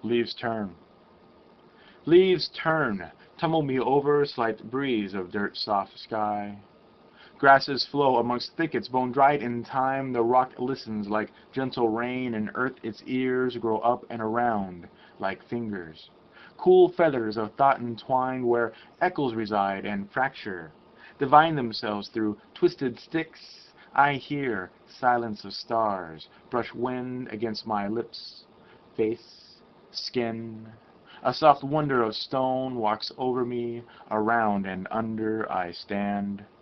Leaves turn. Leaves turn, tumble me over, slight breeze of dirt-soft sky. Grasses flow amongst thickets bone-dried in time. The rock listens like gentle rain, and earth its ears grow up and around like fingers. Cool feathers of thought entwined where echoes reside and fracture. Divine themselves through twisted sticks. I hear silence of stars brush wind against my lips, face, skin. A soft wonder of stone walks over me, around and under I stand.